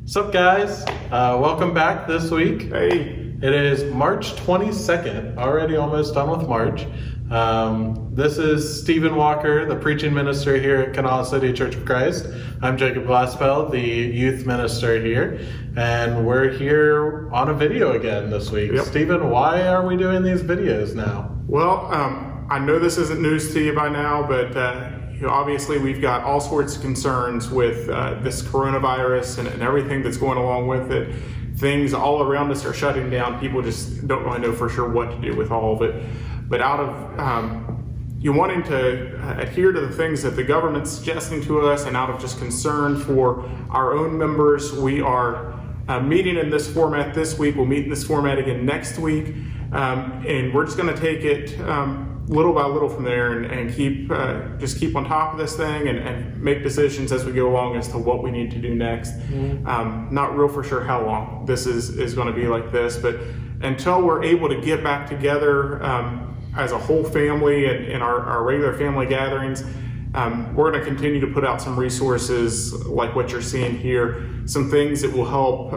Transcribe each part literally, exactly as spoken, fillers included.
What's up, guys? Uh, welcome back this week. Hey. It is March twenty-second, already almost done with March. Um, this is Stephen Walker, the preaching minister here at Kanawha City Church of Christ. I'm Jacob Glaspel, the youth minister here, and we're here on a video again this week. Yep. Stephen, why are we doing these videos now? Well, um, I know this isn't news to you by now, but uh, you know, obviously we've got all sorts of concerns with uh, this coronavirus and, and everything that's going along with it. Things all around us are shutting down. People just don't really know for sure what to do with all of it. But out of um, you wanting to uh, adhere to the things that the government's suggesting to us, and out of just concern for our own members, we are uh, meeting in this format this week. We'll meet in this format again next week, um, and we're just going to take it um, little by little from there, and, and keep uh, just keep on top of this thing, and, and make decisions as we go along as to what we need to do next. Mm-hmm. Um, not real for sure how long this is is going to be like this, but until we're able to get back together Um, as a whole family and in our, our regular family gatherings, um, we're going to continue to put out some resources like what you're seeing here, some things that will help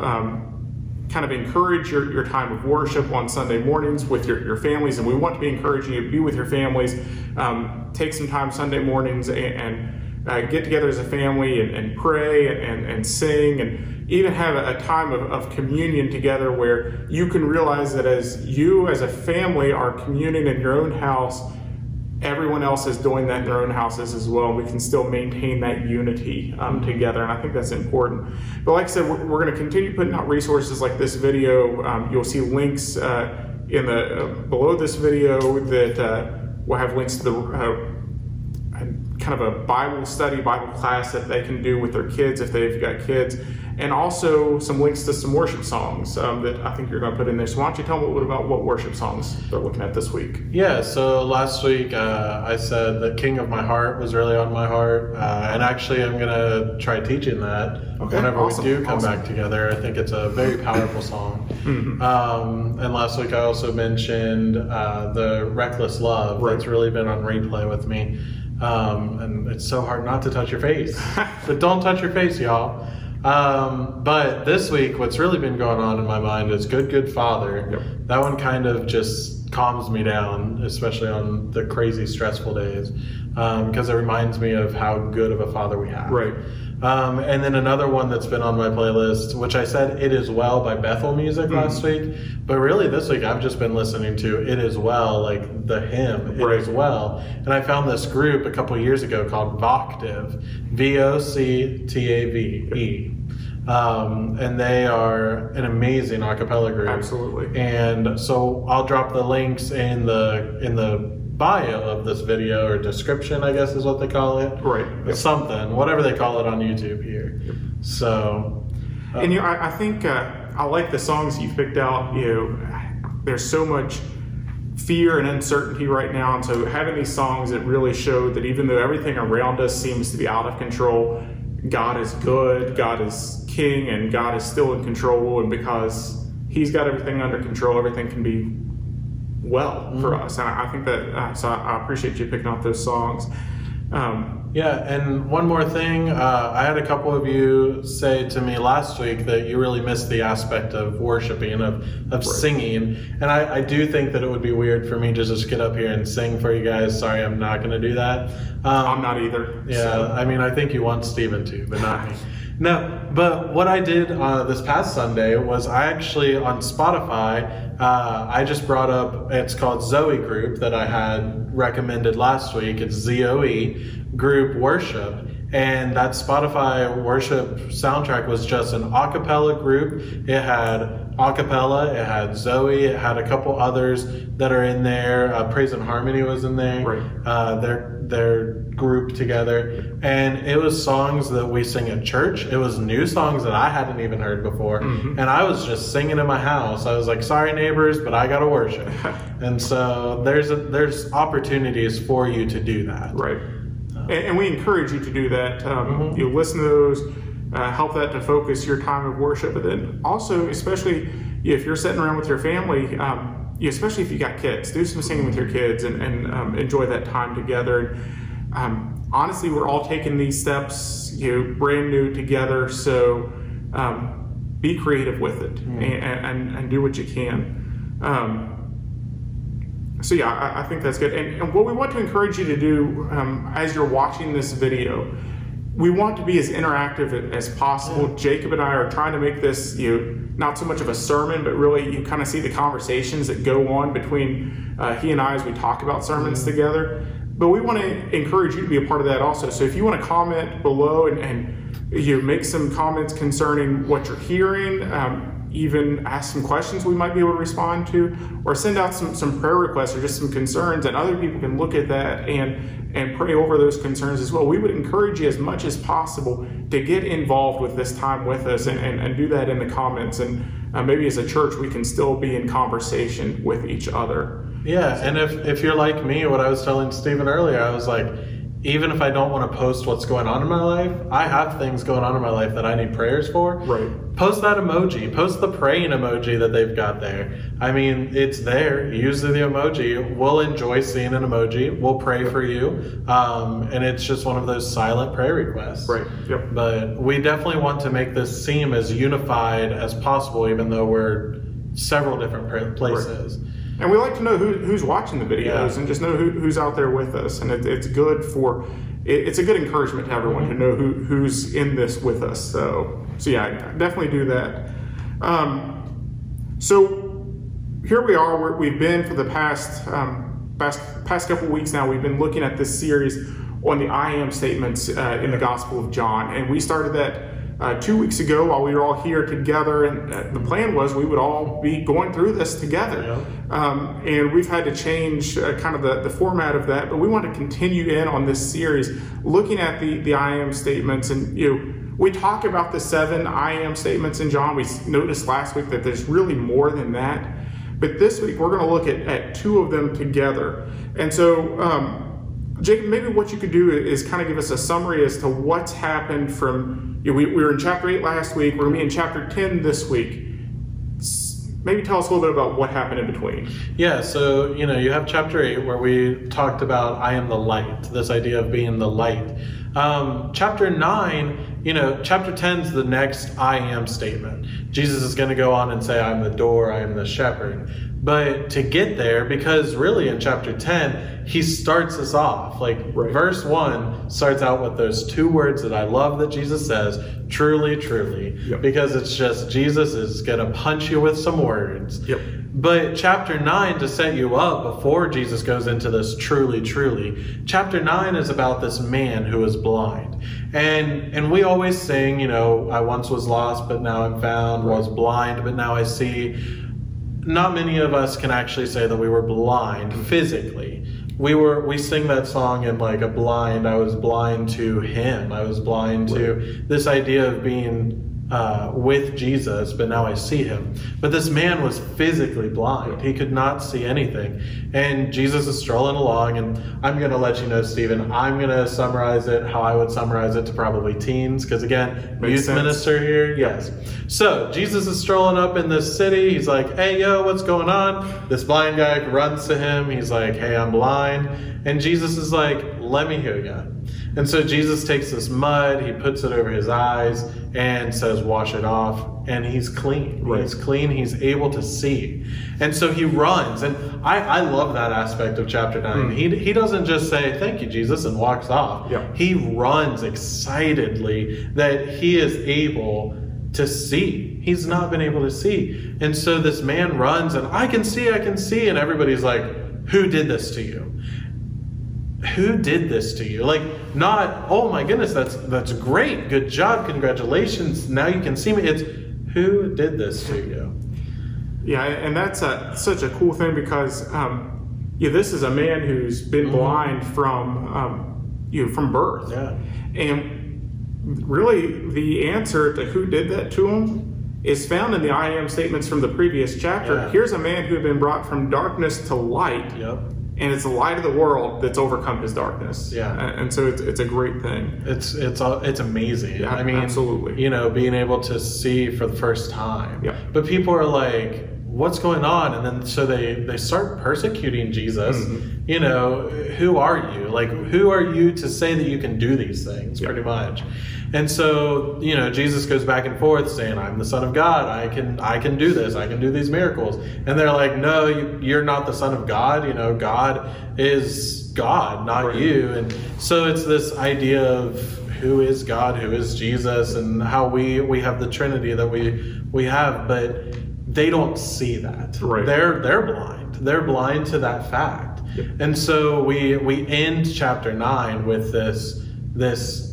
um, kind of encourage your, your time of worship on Sunday mornings with your, your families. And we want to be encouraging you to be with your families, um, take some time Sunday mornings and, and uh, get together as a family and, and pray and, and, and sing, and even have a, a time of, of communion together where you can realize that as you as a family are communing in your own house, everyone else is doing that in their own houses as well. We can still maintain that unity um, together, and I think that's important. But like I said, we're, we're going to continue putting out resources like this video. Um, you'll see links uh, in the uh, below this video that uh, will have links to the uh, kind of a Bible study, Bible class that they can do with their kids if they've got kids, and also some links to some worship songs um, that I think you're going to put in there. So why don't you tell me a little bit about what worship songs they're looking at this week? Yeah, so last week uh, I said that King of My Heart was really on my heart, uh, and actually I'm going to try teaching that okay, whenever awesome. we do come awesome. back together. I think it's a very powerful song. Mm-hmm. Um, and last week I also mentioned uh, the Reckless Love. Right. That's really been on replay with me. Um, and it's so hard not to touch your face. But don't touch your face, y'all. Um, but this week, what's really been going on in my mind is Good, Good Father. Yep. That one kind of just calms me down, especially on the crazy, stressful days, because um, it reminds me of how good of a Father we have. Right. Um, and then another one that's been on my playlist, which I said It Is Well by Bethel Music mm-hmm. last week. But really this week I've just been listening to It Is Well, like the hymn, It right. Is Well. And I found this group a couple years ago called Voctave, V O C T A V E. Um, and they are an amazing a cappella group. Absolutely. And so I'll drop the links in the in the bio of this video, or description, I guess is what they call it. Right. Yep. Something, whatever they call it on YouTube here. Yep. So. Uh, and you know, I, I think uh, I like the songs you've picked out. You know, there's so much fear and uncertainty right now, and so having these songs that really show that even though everything around us seems to be out of control, God is good, God is king, and God is still in control, and because He's got everything under control, everything can be well for mm-hmm. us. And I think that, uh, so I appreciate you picking out those songs. Um, yeah, and one more thing, uh, I had a couple of you say to me last week that you really missed the aspect of worshiping, of, of right. singing, and I, I do think that it would be weird for me to just get up here and sing for you guys. Sorry, I'm not going to do that. Um, I'm not either. Yeah, so. I mean, I think you want Stephen to, but not me. No, but what I did uh, this past Sunday was I actually, on Spotify, uh, I just brought up, it's called Zoe Group that I had recommended last week. It's Z O E Group Worship. And that Spotify worship soundtrack was just an a cappella group. It had a cappella, it had Zoe, it had a couple others that are in there. Uh, Praise and Harmony was in there. Right. Uh, they're, they're grouped together. And it was songs that we sing at church. It was new songs that I hadn't even heard before. Mm-hmm. And I was just singing in my house. I was like, sorry neighbors, but I gotta worship. And so there's a, there's opportunities for you to do that. Right. And, and we encourage you to do that. Um, mm-hmm. You listen to those, uh, help that to focus your time of worship. But then also, especially if you're sitting around with your family, um, especially if you got kids, do some singing with your kids and, and um, enjoy that time together. Um, honestly, we're all taking these steps, you know, brand new together. So um, be creative with it mm. and, and, and do what you can. Um, so yeah, I, I think that's good. And, and what we want to encourage you to do um, as you're watching this video, we want to be as interactive as possible. Yeah. Jacob and I are trying to make this, you know, not so much of a sermon, but really you kind of see the conversations that go on between uh, he and I as we talk about sermons mm-hmm. together. But we want to encourage you to be a part of that also. So if you want to comment below and, and you make some comments concerning what you're hearing, um, even ask some questions we might be able to respond to, or send out some, some prayer requests or just some concerns, and other people can look at that and, and pray over those concerns as well. We would encourage you as much as possible to get involved with this time with us and, and, and do that in the comments. And uh, maybe as a church, we can still be in conversation with each other. Yeah, and if, if you're like me, what I was telling Stephen earlier, I was like, even if I don't want to post what's going on in my life, I have things going on in my life that I need prayers for. Right. Post that emoji. Post the praying emoji that they've got there. I mean, it's there. Use the emoji. We'll enjoy seeing an emoji. We'll pray for you. Um, and it's just one of those silent prayer requests. Right. Yep. But we definitely want to make this seem as unified as possible, even though we're several different places. Right. And we like to know who, who's watching the videos yeah. and just know who, who's out there with us. And it, it's good for, it, it's a good encouragement to everyone mm-hmm. to know who, who's in this with us. So, so yeah, definitely do that. Um, so here we are. We're, we've been for the past, um, past, past couple weeks now, we've been looking at this series on the I am statements uh, in the Gospel of John. And we started that Uh, two weeks ago while we were all here together, and uh, the plan was we would all be going through this together. Yeah. Um, and we've had to change uh, kind of the, the format of that, but we want to continue in on this series looking at the, the I am statements. And you know, we talk about the seven I am statements in John. We noticed last week that there's really more than that. But this week we're going to look at, at two of them together. And so um, Jacob, maybe what you could do is kind of give us a summary as to what's happened from, you know, we, we were in chapter eight last week, we're going to be in chapter ten this week. Maybe tell us a little bit about what happened in between. Yeah, so, you know, you have chapter eight where we talked about I am the light, this idea of being the light. Um, chapter nine, you know, chapter ten is the next I am statement. Jesus is going to go on and say, I'm the door, I am the shepherd. But to get there, because really in chapter ten, he starts us off. Like right. verse one starts out with those two words that I love that Jesus says, truly, truly. Yep. Because it's just Jesus is going to punch you with some words. Yep. But chapter nine, to set you up before Jesus goes into this truly, truly, chapter nine is about this man who is blind. And and we always sing, you know, I once was lost, but now I'm found, right. was blind, but now I see. Not many of us can actually say that we were blind physically. We were we sing that song in like a blind, I was blind to him. I was blind to right. this idea of being uh, with Jesus, but now I see him. But this man was physically blind. He could not see anything. And Jesus is strolling along, and I'm going to let you know, Stephen, I'm going to summarize it how I would summarize it to probably teens, because again, Makes youth sense. Minister here, yes. So Jesus is strolling up in this city. He's like, hey, yo, what's going on? This blind guy runs to him. He's like, hey, I'm blind. And Jesus is like, let me heal you. And so Jesus takes this mud, he puts it over his eyes and says, wash it off. And he's clean. Right. He's clean. He's able to see. And so he runs. And I, I love that aspect of chapter nine. Mm. He, he doesn't just say, thank you, Jesus, and walks off. Yeah. He runs excitedly that he is able to see. He's not been able to see. And so this man runs and I can see, I can see. And everybody's like, who did this to you? Who did this to you? Like, not, oh my goodness, that's that's great. Good job. Congratulations. Now you can see me. It's who did this to you? Yeah, and that's a, such a cool thing because um, yeah, this is a man who's been mm-hmm. blind from um, you know, from birth. Yeah. And really the answer to who did that to him is found in the I am statements from the previous chapter. Yeah. Here's a man who had been brought from darkness to light. Yep. And it's the light of the world that's overcome his darkness. Yeah, and so it's it's a great thing. It's it's it's amazing. Yeah, I mean, absolutely. You know, being able to see for the first time. Yeah. But people are like, "What's going on?" And then so they they start persecuting Jesus. Mm-hmm. You know, who are you? Like, who are you to say that you can do these things? Yeah. Pretty much. And so, you know, Jesus goes back and forth saying, I'm the Son of God. I can I can do this. I can do these miracles. And they're like, no, you, you're not the Son of God. You know, God is God, not right. you. And so it's this idea of who is God, who is Jesus, and how we, we have the Trinity that we we have. But they don't see that. Right. They're they're blind. They're blind to that fact. Yep. And so we we end chapter nine with this this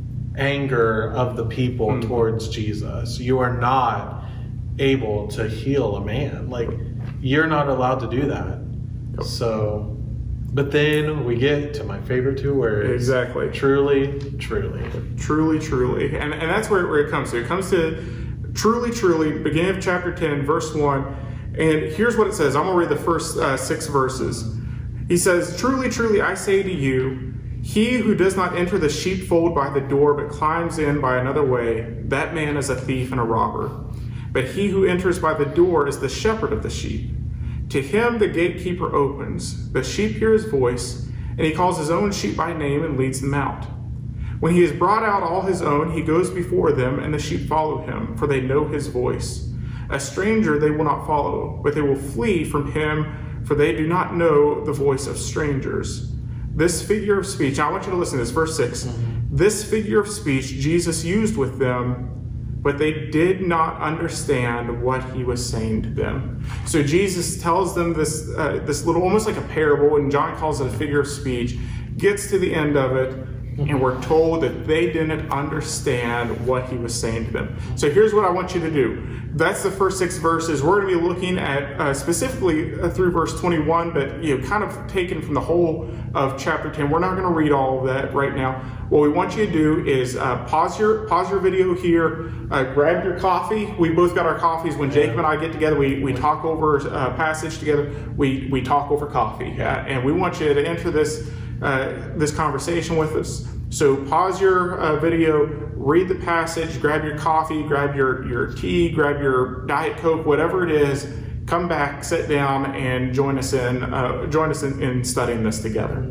anger of the people mm-hmm. towards Jesus. You are not able to heal a man. Like, you're not allowed to do that. Yep. So, but then we get to my favorite two words. Exactly. Truly, truly. Truly, truly. And and that's where, where it comes to. It comes to truly, truly, beginning of chapter ten, verse one. And here's what it says. I'm going to read the first uh, six verses. He says, truly, truly, I say to you, he who does not enter the sheepfold by the door, but climbs in by another way, that man is a thief and a robber. But he who enters by the door is the shepherd of the sheep. To him the gatekeeper opens. The sheep hear his voice, and he calls his own sheep by name and leads them out. When he has brought out all his own, he goes before them, and the sheep follow him, for they know his voice. A stranger they will not follow, but they will flee from him, for they do not know the voice of strangers. This figure of speech, I want you to listen to this, verse six. Mm-hmm. This figure of speech Jesus used with them, but they did not understand what he was saying to them. So Jesus tells them this, uh, this little, almost like a parable, and John calls it a figure of speech, gets to the end of it, and we're told that they didn't understand what he was saying to them. So here's what I want you to do. That's the first six verses. We're going to be looking at uh, specifically uh, through verse twenty-one, but you know, kind of taken from the whole of chapter ten. We're not going to read all of that right now. What we want you to do is uh, pause your pause your video here, uh, grab your coffee. We both got our coffees. When Jacob and I get together, we, we talk over a passage together. We we talk over coffee, uh, and we want you to enter this uh, this conversation with us. So pause your uh, video, read the passage, grab your coffee, grab your, your tea, grab your Diet Coke, whatever it is. Come back, sit down, and join us in uh, join us in, in studying this together.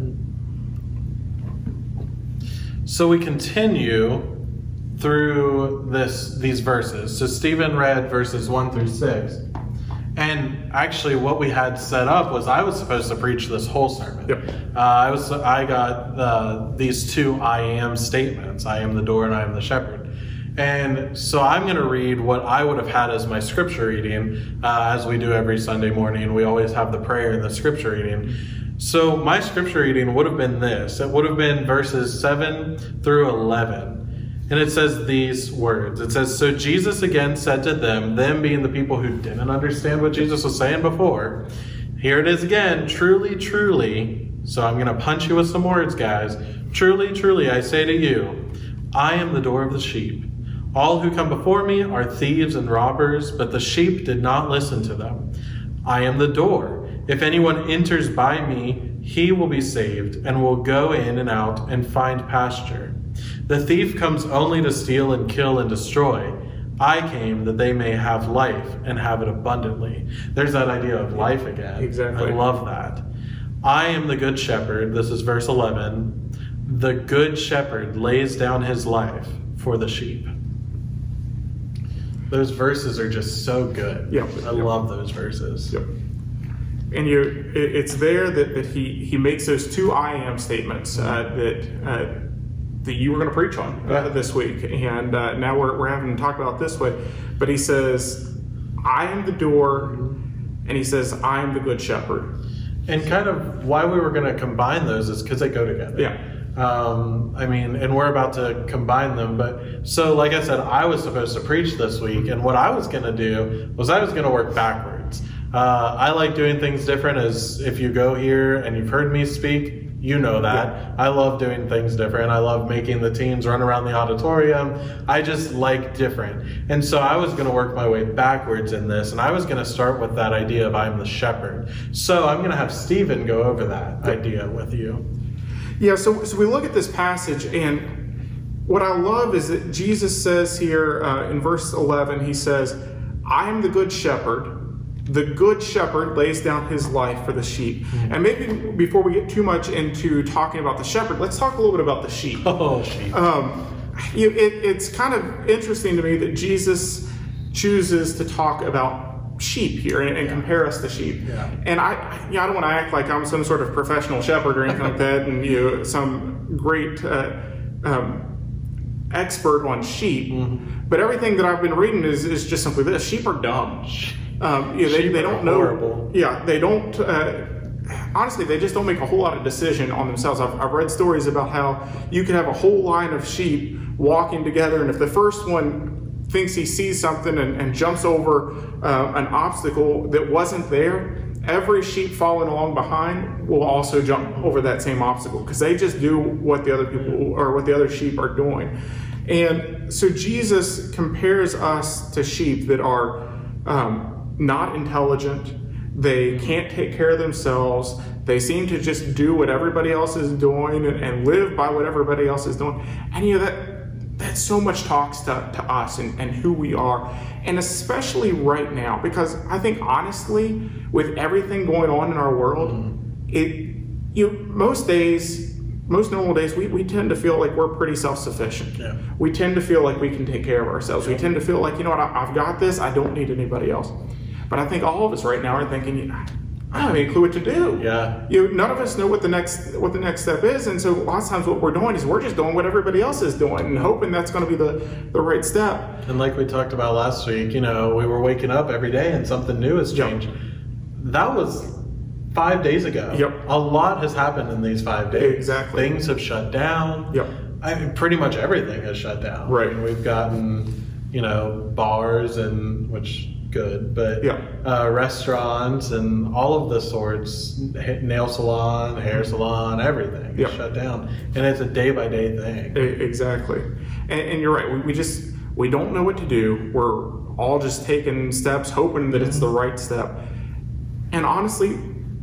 So we continue through this these verses. So Stephen read verses one through six. And actually what we had set up was I was supposed to preach this whole sermon. Yep. Uh, I was I got uh, these two I am statements. I am the door and I am the shepherd. And so I'm going to read what I would have had as my scripture reading, uh, as we do every Sunday morning. We always have the prayer and the scripture reading. So my scripture reading would have been this. It would have been verses seven through eleven. And it says these words. It says, so Jesus again said to them, them being the people who didn't understand what Jesus was saying before, here it is again, truly, truly, so I'm going to punch you with some words, guys. Truly, truly, I say to you, I am the door of the sheep. All who come before me are thieves and robbers, but the sheep did not listen to them. I am the door. If anyone enters by me, he will be saved and will go in and out and find pasture. The thief comes only to steal and kill and destroy. I came that they may have life and have it abundantly. There's that idea of life again. Exactly. I love that. I am the good shepherd. This is verse eleven. The good shepherd lays down his life for the sheep. Those verses are just so good. Yep. I yep. love those verses. Yep. And you, it's there that, that he, he makes those two I am statements uh, that uh, that you were going to preach on uh, this week. And uh, now we're, we're having to talk about it this way. But he says, I am the door, and he says, I am the good shepherd. And kind of why we were going to combine those is because they go together. Yeah. Um, I mean, and we're about to combine them. But so, like I said, I was supposed to preach this week, and what I was going to do was I was going to work backwards. Uh, I like doing things different. As if you go here and you've heard me speak, you know that. Yeah. I love doing things different. I love making the teens run around the auditorium. I just like different. And so I was going to work my way backwards in this, and I was going to start with that idea of I'm the shepherd. So I'm going to have Stephen go over that idea with you. Yeah, so, so we look at this passage, and what I love is that Jesus says here uh, in verse eleven, he says, I am the good shepherd. The good shepherd lays down his life for the sheep. Mm-hmm. And maybe before we get too much into talking about the shepherd, let's talk a little bit about the sheep. Oh, sheep. Um, you, it, it's kind of interesting to me that Jesus chooses to talk about sheep here and, and compare us to sheep. Yeah. And I, you know, I don't want to act like I'm some sort of professional shepherd or anything like that, and you know, some great uh, um, expert on sheep. Mm-hmm. But everything that I've been reading is, is just simply this: sheep are dumb. Um, you know, they, they don't know. Horrible. Yeah, they don't. Uh, honestly, they just don't make a whole lot of decision on themselves. I've, I've read stories about how you could have a whole line of sheep walking together, and if the first one thinks he sees something and, and jumps over uh, an obstacle that wasn't there, every sheep following along behind will also jump over that same obstacle because they just do what the other people or what the other sheep are doing. And so Jesus compares us to sheep that are um, not intelligent. They can't take care of themselves. They seem to just do what everybody else is doing and, and live by what everybody else is doing. And you know that that so much talks to, to us and, and who we are. And especially right now, because I think honestly, with everything going on in our world, mm-hmm. it you know, most days, most normal days, we, we tend to feel like we're pretty self-sufficient. Yeah. We tend to feel like we can take care of ourselves. Yeah. We tend to feel like, you know what, I, I've got this, I don't need anybody else. But I think all of us right now are thinking, I don't have any clue what to do. Yeah. You know, none of us know what the next what the next step is, and so lots of times what we're doing is we're just doing what everybody else is doing and hoping that's going to be the, the right step. And like we talked about last week, you know, we were waking up every day and something new has changed. Yep. That was five days ago. Yep. A lot has happened in these five days. Exactly. Things have shut down. Yep. I mean, pretty much everything has shut down. Right. And we've gotten, you know, bars and which. Good, but yeah. uh, restaurants and all of the sorts, nail salon, hair salon, everything yeah. is shut down, and it's a day by day thing. Exactly, and, and you're right. We, we just we don't know what to do. We're all just taking steps, hoping that it's the right step. And honestly,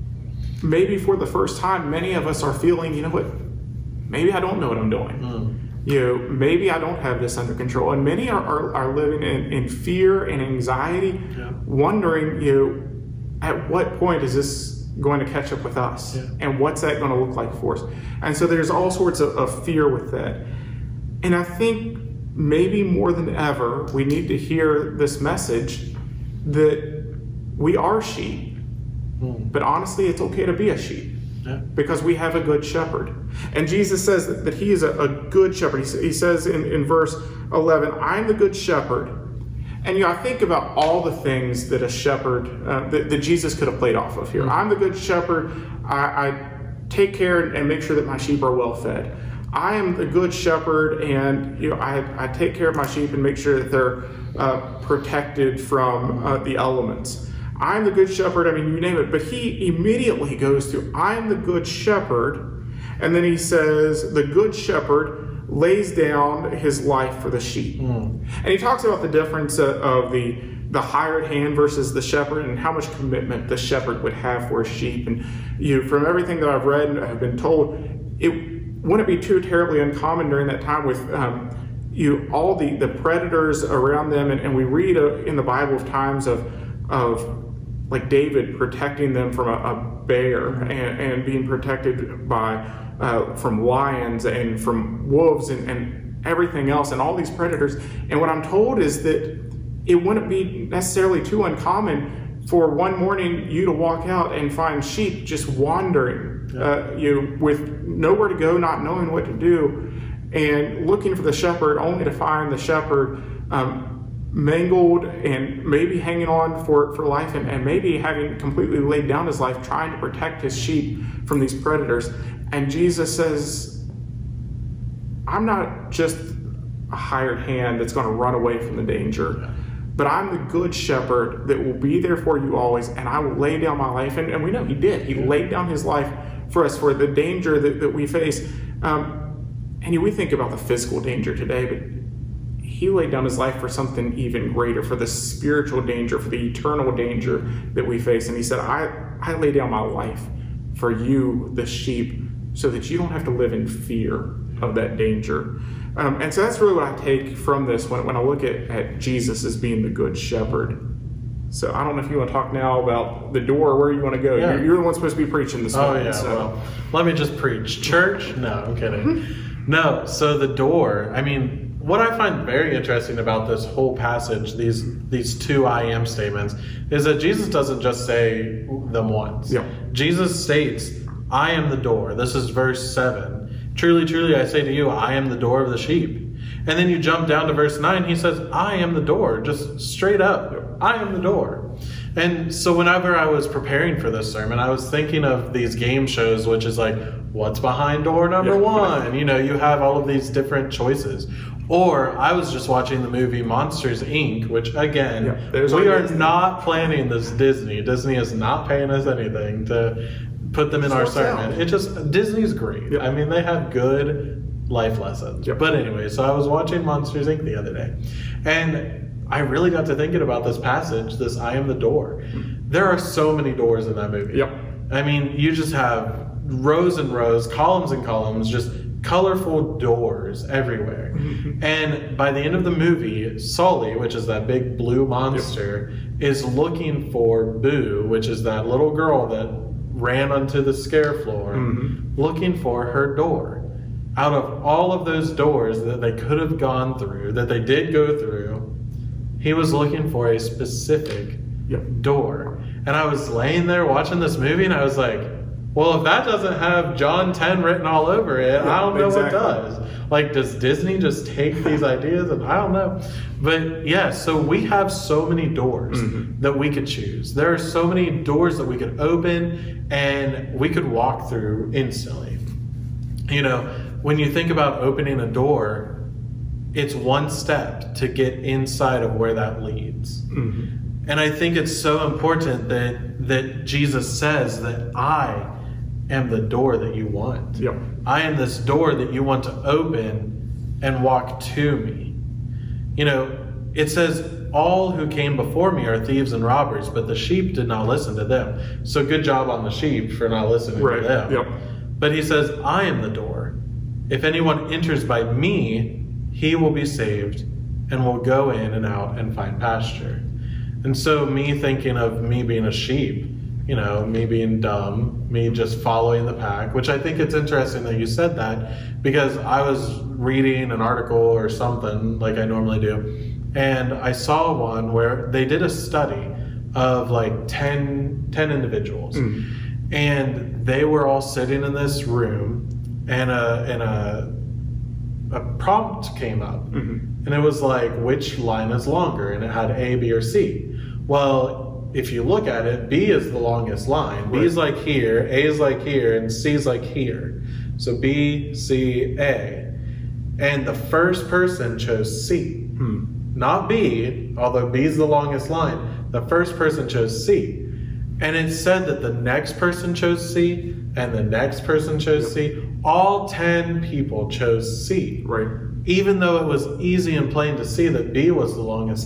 maybe for the first time, many of us are feeling, you know what? Maybe I don't know what I'm doing. Mm. You know, maybe I don't have this under control. And many are, are, are living in, in fear and anxiety, yeah. wondering, you know, at what point is this going to catch up with us? Yeah. And what's that going to look like for us? And so there's all sorts of, of fear with that. And I think maybe more than ever, we need to hear this message that we are sheep. Mm. But honestly, it's okay to be a sheep. Yeah. Because we have a good shepherd. And Jesus says that, that he is a, a good shepherd. He, he says in, in verse eleven, I'm the good shepherd. And you know, I think about all the things that a shepherd, uh, that, that Jesus could have played off of here. Mm-hmm. I'm the good shepherd. I, I take care and make sure that my sheep are well fed. I am the good shepherd, and you know, I, I take care of my sheep and make sure that they're uh, protected from uh, the elements. I'm the good shepherd, I mean, you name it. But he immediately goes to, I'm the good shepherd. And then he says, the good shepherd lays down his life for the sheep. Mm. And he talks about the difference of the, the hired hand versus the shepherd and how much commitment the shepherd would have for his sheep. And you know, from everything that I've read and have been told, it wouldn't be too terribly uncommon during that time with um, you all the, the predators around them. And, and we read uh, in the Bible of times of of like David protecting them from a, a bear and, and being protected by uh, from lions and from wolves and, and everything else and all these predators. And what I'm told is that it wouldn't be necessarily too uncommon for one morning you to walk out and find sheep just wandering, yeah. uh, you know, with nowhere to go, not knowing what to do, and looking for the shepherd, only to find the shepherd um, mangled and maybe hanging on for, for life and, and maybe having completely laid down his life trying to protect his sheep from these predators. And Jesus says, I'm not just a hired hand that's going to run away from the danger, but I'm the good shepherd that will be there for you always, and I will lay down my life. And, and we know he did. He laid down his life for us, for the danger that, that we face. Um, and we think about the physical danger today, but he laid down his life for something even greater, for the spiritual danger, for the eternal danger that we face. And he said, I, I lay down my life for you, the sheep, so that you don't have to live in fear of that danger. Um, and so that's really what I take from this when, when I look at, at Jesus as being the good shepherd. So I don't know if you want to talk now about the door, where you want to go. Yeah. You're, you're the one supposed to be preaching this morning. Oh, yeah. So. Well, let me just preach. Church? No, I'm kidding. No, so the door, I mean, what I find very interesting about this whole passage, these these two I am statements, is that Jesus doesn't just say them once. Yeah. Jesus states, I am the door. This is verse seven. Truly, truly, I say to you, I am the door of the sheep. And then you jump down to verse nine, he says, I am the door. Just straight up, I am the door. And so whenever I was preparing for this sermon, I was thinking of these game shows, which is like, what's behind door number yeah. one? You know, you have all of these different choices. Or I was just watching the movie Monsters, Incorporated, which again, yeah, we are Disney. Not planning this Disney. Disney is not paying us anything to put them in our sermon. Out. It just, Disney's great. Yep. I mean, they have good life lessons. Yep. But anyway, so I was watching Monsters, Incorporated the other day. And I really got to thinking about this passage, this I am the door. There are so many doors in that movie. Yep. I mean, you just have rows and rows, columns and columns, just colorful doors everywhere. Mm-hmm. And by the end of the movie, Sully, which is that big blue monster, yep. is looking for Boo, which is that little girl that ran onto the scare floor, mm-hmm. looking for her door. Out of all of those doors that they could have gone through, that they did go through, he was looking for a specific yep. door. And I was laying there watching this movie and I was like, well, if that doesn't have John ten written all over it, yeah, I don't know exactly. what does. Like, does Disney just take these ideas? And I don't know. But yeah, so we have so many doors mm-hmm. that we could choose. There are so many doors that we could open and we could walk through instantly. You know, when you think about opening a door, it's one step to get inside of where that leads. Mm-hmm. And I think it's so important that that Jesus says that I am the door that you want. Yep. I am this door that you want to open and walk to me. You know, it says, all who came before me are thieves and robbers, but the sheep did not listen to them. So good job on the sheep for not listening right. to them. Yep. But he says, I am the door. If anyone enters by me, he will be saved and will go in and out and find pasture. And so me thinking of me being a sheep, you know, me being dumb, me just following the pack, which I think it's interesting that you said that, because I was reading an article or something like I normally do, and I saw one where they did a study of like ten, ten individuals. Mm. And they were all sitting in this room and a, and a a prompt came up, mm-hmm. and it was like, which line is longer? And it had A, B, or C. Well, if you look at it, B is the longest line. Right. B is like here, A is like here, and C is like here. So B, C, A. And the first person chose C. Hmm. Not B, although B is the longest line. The first person chose C. And it said that the next person chose C, and the next person chose yep. C. All ten people chose C. Right. Even though it was easy and plain to see that B was the longest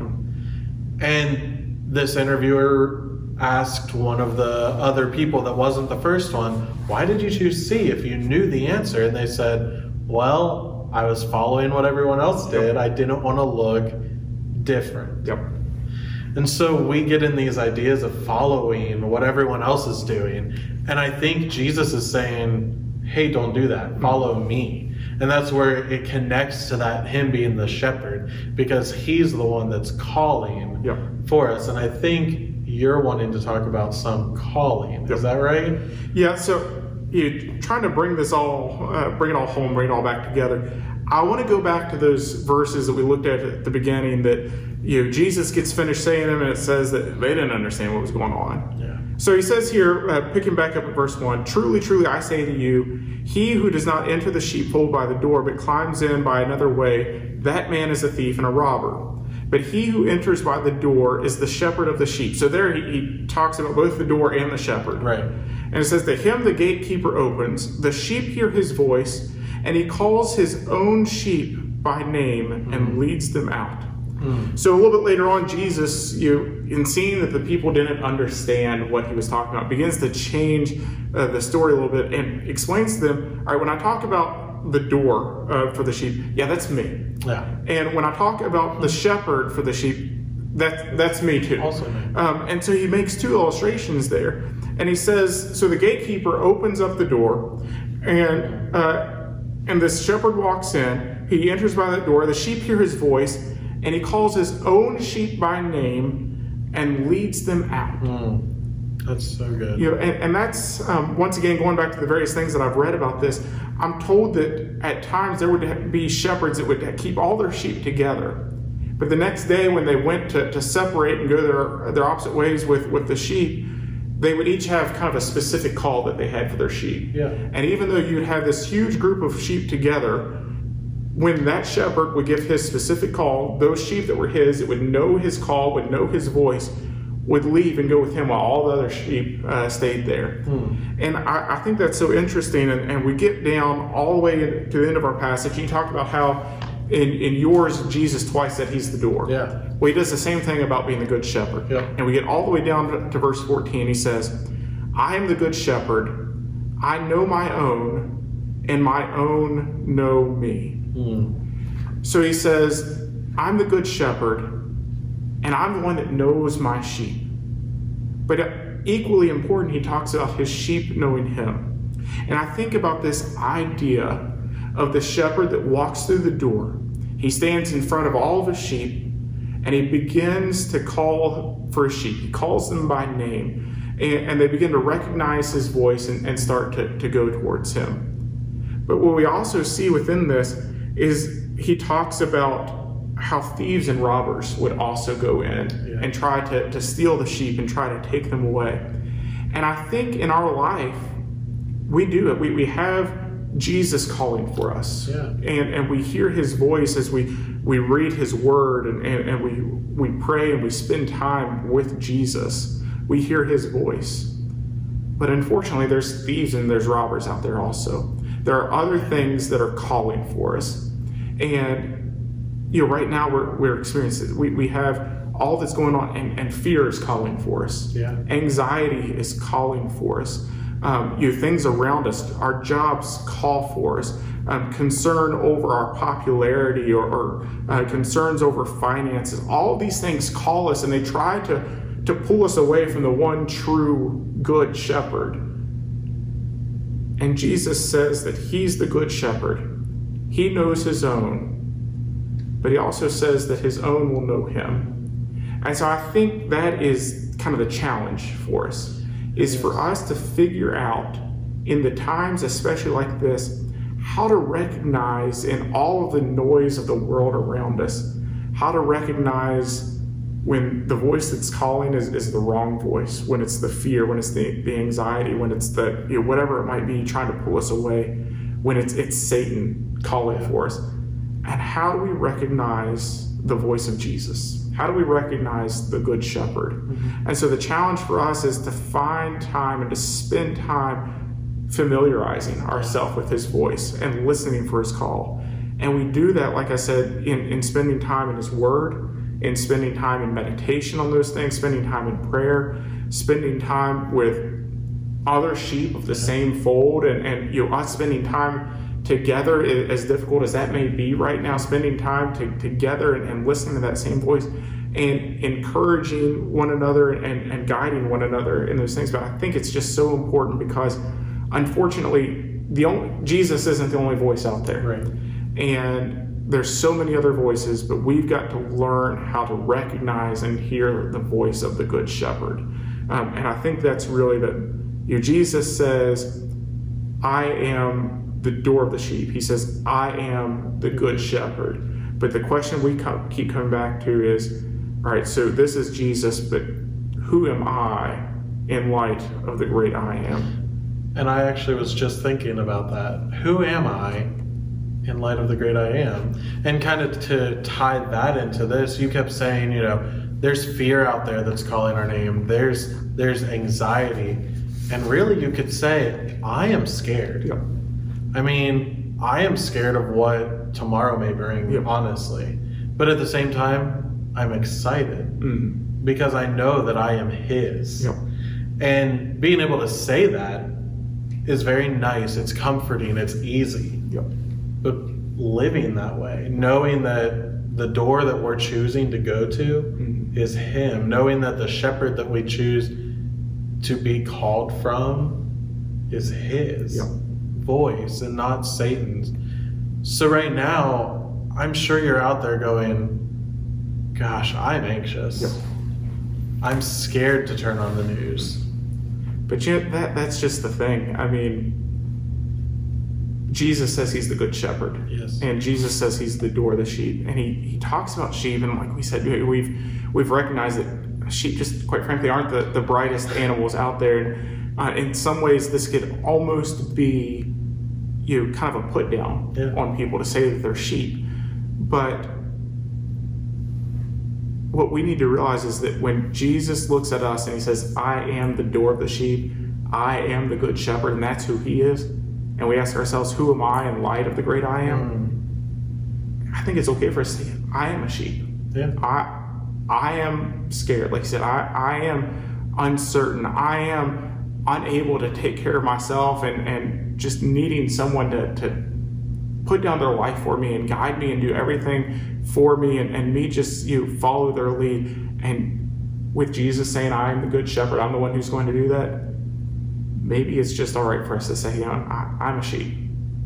line. And this interviewer asked one of the other people that wasn't the first one, why did you choose C if you knew the answer? And they said, well, I was following what everyone else did. Yep. I didn't want to look different. Yep. And so we get in these ideas of following what everyone else is doing. And I think Jesus is saying, hey, don't do that. Follow me. And that's where it connects to that, him being the shepherd, because he's the one that's calling yep. for us. And I think you're wanting to talk about some calling. Yep. Is that right? Yeah. So you're trying to bring this all, uh, bring it all home, bring it all back together. I want to go back to those verses that we looked at at the beginning that, you know, Jesus gets finished saying them and it says that they didn't understand what was going on. Yeah. So he says here, uh, picking back up at verse one, truly, truly, I say to you, he who does not enter the sheepfold by the door, but climbs in by another way, that man is a thief and a robber. But he who enters by the door is the shepherd of the sheep. So there he, he talks about both the door and the shepherd. Right. And it says, to him the gatekeeper opens, the sheep hear his voice, and he calls his own sheep by name mm-hmm. and leads them out. Mm. So a little bit later on, Jesus, you in seeing that the people didn't understand what he was talking about, begins to change uh, the story a little bit and explains to them, all right, when I talk about the door uh, for the sheep, yeah, that's me. Yeah. And when I talk about the shepherd for the sheep, that, that's me too. Also me. Um, and so he makes two illustrations there. And he says, so the gatekeeper opens up the door, and uh, and this shepherd walks in, he enters by that door. The sheep hear his voice, and he calls his own sheep by name and leads them out. Mm. That's so good. You know, and, and that's, um, once again, going back to the various things that I've read about this, I'm told that at times there would be shepherds that would keep all their sheep together. But the next day when they went to, to separate and go their, their opposite ways with, with the sheep, they would each have kind of a specific call that they had for their sheep. Yeah. And even though you'd have this huge group of sheep together, when that shepherd would give his specific call, those sheep that were his, that would know his call, would know his voice, would leave and go with him while all the other sheep uh, stayed there. Hmm. And I, I think that's so interesting. And, and we get down all the way to the end of our passage. You talked about how in, in yours, Jesus twice said he's the door. Yeah. Well, he does the same thing about being the good shepherd. Yeah. And we get all the way down to, to verse fourteen. He says, I am the good shepherd. I know my own, and my own know me. Hmm. So he says, I'm the good shepherd, and I'm the one that knows my sheep. But equally important, he talks about his sheep knowing him. And I think about this idea of the shepherd that walks through the door. He stands in front of all of his sheep, and he begins to call for his sheep. He calls them by name, and, and they begin to recognize his voice and, and start to, to go towards him. But what we also see within this is he talks about how thieves and robbers would also go in yeah. and try to, to steal the sheep and try to take them away. And I think in our life, we do it. We, we have Jesus calling for us. Yeah. And, and we hear his voice as we, we read his word and, and, and we, we pray and we spend time with Jesus. We hear his voice. But unfortunately, there's thieves and there's robbers out there also. There are other things that are calling for us. And you know, right now we're we're experiencing we, we have all that's going on, and, and fear is calling for us. Yeah. Anxiety is calling for us. Um, you know, things around us, our jobs call for us. Um, concern over our popularity or, or uh, concerns over finances. All of these things call us, and they try to to pull us away from the one true good shepherd. And Jesus says that he's the good shepherd. He knows his own. But he also says that his own will know him. And so I think that is kind of the challenge for us, is yes. for us to figure out in the times, especially like this, how to recognize in all of the noise of the world around us, how to recognize when the voice that's calling is, is the wrong voice, when it's the fear, when it's the, the anxiety, when it's the, you know, whatever it might be trying to pull us away, when it's, it's Satan calling yeah. for us. And how do we recognize the voice of Jesus? How do we recognize the Good Shepherd? Mm-hmm. And so the challenge for us is to find time and to spend time familiarizing ourselves with his voice and listening for his call. And we do that, like I said, in, in spending time in his word, in spending time in meditation on those things, spending time in prayer, spending time with other sheep of the same fold, and, and you know, us spending time together, as difficult as that may be right now, spending time to, together and, and listening to that same voice and encouraging one another and, and guiding one another in those things. But I think it's just so important because, unfortunately, the only, Jesus isn't the only voice out there. Right. And there's so many other voices, but we've got to learn how to recognize and hear the voice of the Good Shepherd. Um, and I think that's really that, you know, Jesus says, I am the door of the sheep. He says, I am the good shepherd. But the question we come, keep coming back to is, all right, so this is Jesus, but who am I in light of the great I am? And I actually was just thinking about that. Who am I in light of the great I am? And kind of to tie that into this, you kept saying, you know, there's fear out there that's calling our name. There's there's anxiety. And really you could say, I am scared. Yeah. I mean, I am scared of what tomorrow may bring, yep. honestly. But at the same time, I'm excited mm-hmm. because I know that I am his. Yep. And being able to say that is very nice. It's comforting. It's easy. Yep. But living that way, knowing that the door that we're choosing to go to mm-hmm. is him, knowing that the shepherd that we choose to be called from is his. Yep. voice and not Satan's. So right now, I'm sure you're out there going, gosh, I'm anxious. Yep. I'm scared to turn on the news. But you know, that that's just the thing. I mean, Jesus says he's the good shepherd. Yes. And Jesus says he's the door of the sheep. And he, he talks about sheep, and like we said, we've we've recognized that sheep just, quite frankly, aren't the, the brightest animals out there. And uh, in some ways, this could almost be, you know, kind of a put down yeah. on people to say that they're sheep. But what we need to realize is that when Jesus looks at us and he says, I am the door of the sheep, I am the good shepherd, and that's who he is, and we ask ourselves, who am I in light of the great I am? Mm. I think it's okay for us to say, I am a sheep. Yeah. I I am scared. Like you said, I, I am uncertain. I am unable to take care of myself and, and just needing someone to, to put down their life for me and guide me and do everything for me, and, and me just you know, follow their lead. And with Jesus saying, I am the good shepherd, I'm the one who's going to do that, maybe it's just all right for us to say, you know, I, I'm a sheep.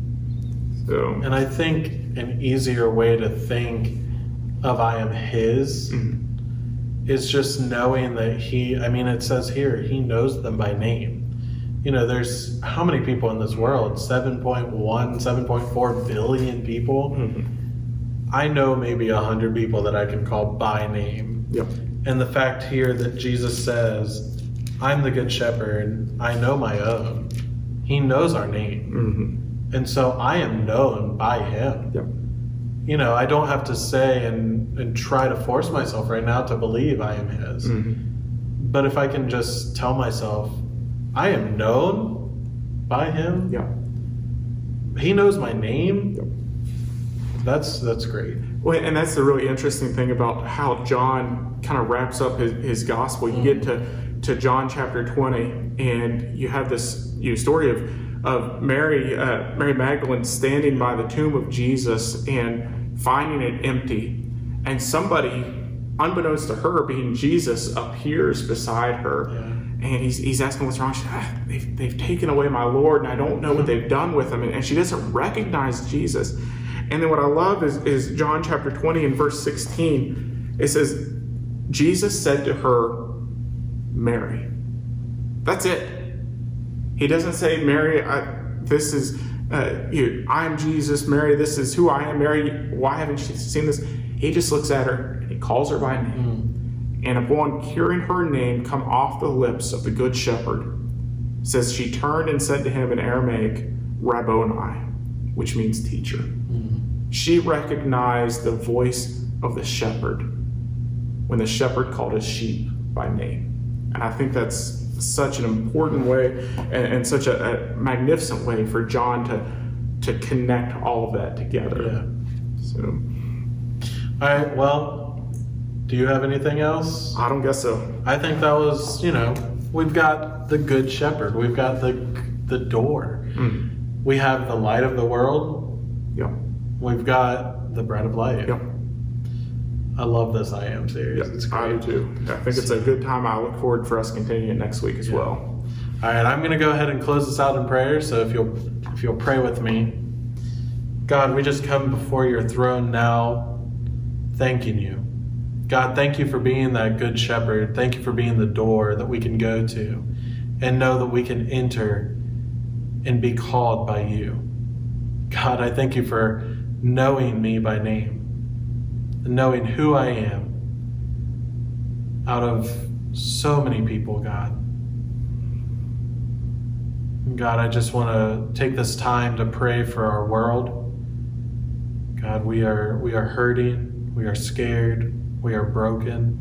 So, and I think an easier way to think of I am his mm-hmm. is just knowing that he, I mean, it says here, he knows them by name. You know, there's how many people in this world? seven point one, seven point four billion people. Mm-hmm. I know maybe one hundred people that I can call by name. Yep. And the fact here that Jesus says, I'm the good shepherd, I know my own. He knows our name. Mm-hmm. And so I am known by him. Yep. You know, I don't have to say and, and try to force myself right now to believe I am his. Mm-hmm. But if I can just tell myself, I am known by him. Yeah. He knows my name. Yep. That's that's great. Well, and that's the really interesting thing about how John kind of wraps up his, his gospel. You mm-hmm. get to, to John chapter twenty, and you have this you know, story of of Mary uh, Mary Magdalene standing by the tomb of Jesus and finding it empty, and somebody, unbeknownst to her, being Jesus, appears beside her. Yeah. And he's he's asking what's wrong. She said, ah, they've, they've taken away my Lord, and I don't know what they've done with him. And, and she doesn't recognize Jesus. And then what I love is, is John chapter twenty and verse sixteen. It says, Jesus said to her, Mary. That's it. He doesn't say, Mary, I, this is, uh, you, I'm Jesus. Mary, this is who I am. Mary, why haven't you seen this? He just looks at her, and he calls her by name. Mm. And upon hearing her name come off the lips of the good shepherd, says she turned and said to him in Aramaic, Rabboni, which means teacher. Mm-hmm. She recognized the voice of the shepherd when the shepherd called his sheep by name. And I think that's such an important way and, and such a, a magnificent way for John to, to connect all of that together. Yeah. So, all right, well, do you have anything else? I don't guess so. I think that was, you know, we've got the good shepherd. We've got the the door. Mm. We have the light of the world. Yep. We've got the bread of life. Yep. I love this I Am series. Yep. It's great. I do too. I think it's a good time. I look forward for us continuing it next week as yeah. well. All right, I'm going to go ahead and close this out in prayer. So if you'll if you'll pray with me. God, we just come before your throne now, thanking you. God, thank you for being that good shepherd. Thank you for being the door that we can go to and know that we can enter and be called by you. God, I thank you for knowing me by name, knowing who I am out of so many people, God. God, I just want to take this time to pray for our world. God, we are we are hurting, we are scared, we are broken.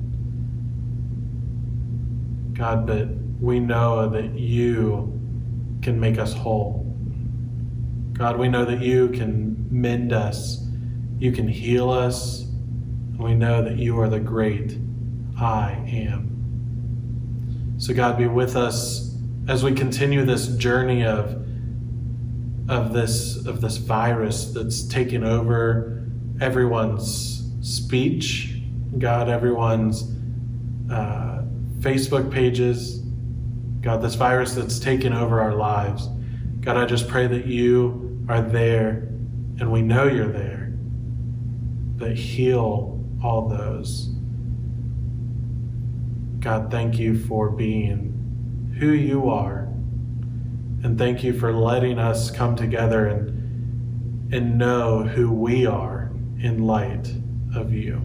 God, but we know that you can make us whole. God, we know that you can mend us. You can heal us. And we know that you are the great I am. So God, be with us as we continue this journey of, of, this, of this virus that's taken over everyone's speech. God, everyone's uh, Facebook pages. God, this virus that's taken over our lives. God, I just pray that you are there and we know you're there, that heal all those. God, thank you for being who you are, and thank you for letting us come together and, and know who we are in light of you.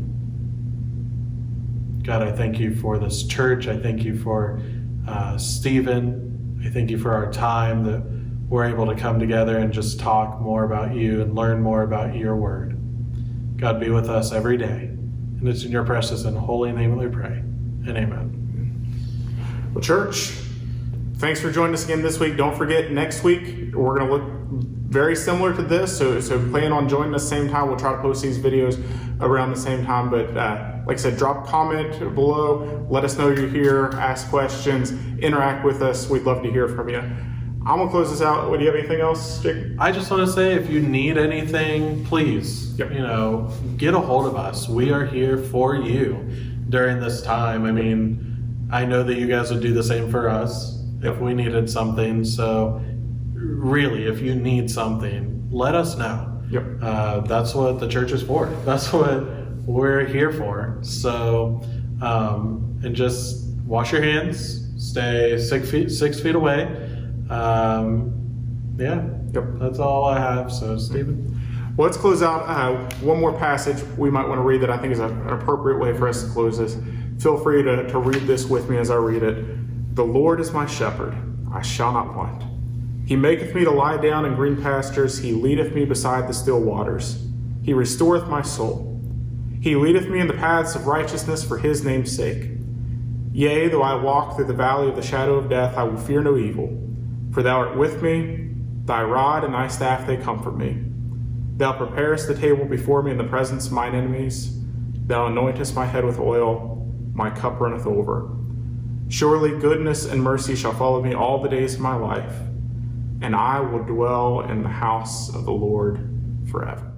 God, I thank you for this church. I thank you for uh, Stephen. I thank you for our time that we're able to come together and just talk more about you and learn more about your word. God, be with us every day. And it's in your precious and holy name that we pray. And amen. Well, church, thanks for joining us again this week. Don't forget, next week, we're going to look very similar to this. So, so plan on joining us same time. We'll try to post these videos around the same time. But uh, like I said, drop a comment below. Let us know you're here. Ask questions. Interact with us. We'd love to hear from you. I'm going to close this out. Do you have anything else, Jake? I just want to say, if you need anything, please, yep. you know, get a hold of us. We are here for you during this time. I mean, I know that you guys would do the same for us yep. if we needed something. So really, if you need something, let us know. Yep. Uh, that's what the church is for. That's what we're here for. So, um, and just wash your hands, stay six feet, six feet away. Um, yeah, yep. That's all I have. So, Stephen. Well, let's close out. Uh, one more passage we might want to read that I think is a, an appropriate way for us to close this. Feel free to, to read this with me as I read it. The Lord is my shepherd, I shall not want. He maketh me to lie down in green pastures. He leadeth me beside the still waters. He restoreth my soul. He leadeth me in the paths of righteousness for his name's sake. Yea, though I walk through the valley of the shadow of death, I will fear no evil. For thou art with me, thy rod and thy staff, they comfort me. Thou preparest the table before me in the presence of mine enemies. Thou anointest my head with oil, my cup runneth over. Surely goodness and mercy shall follow me all the days of my life, and I will dwell in the house of the Lord forever.